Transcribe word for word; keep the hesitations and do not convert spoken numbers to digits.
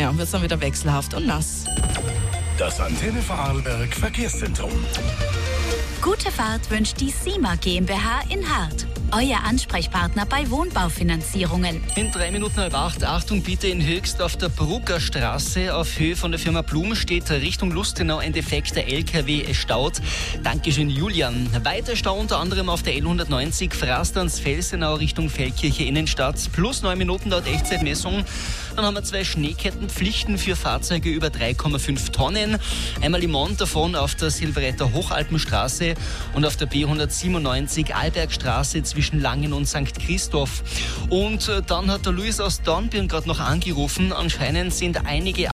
ja, wird dann wieder wechselhaft und nass. Das Antenne Vorarlberg Verkehrszentrum. Gute Fahrt wünscht die SIMA GmbH in Hart. Euer Ansprechpartner bei Wohnbaufinanzierungen. In drei Minuten halb acht, Achtung bitte in Höchst auf der Brugger Straße auf Höhe von der Firma Blum steht Richtung Lustenau ein defekter L K W, es staut. Dankeschön Julian. Weiter Stau unter anderem auf der L hundertneunzig Frasterns-Felsenau Richtung Feldkirche Innenstadt. Plus neun Minuten laut Echtzeitmessung. Dann haben wir zwei Schneekettenpflichten für Fahrzeuge über drei Komma fünf Tonnen. Einmal im Mont davon auf der Silveretter Hochalpenstraße und auf der B hundertsiebenundneunzig Albergstraße zwischen Langen und Sankt Christoph. Und dann hat der Luis aus Dornbirn gerade noch angerufen. Anscheinend sind einige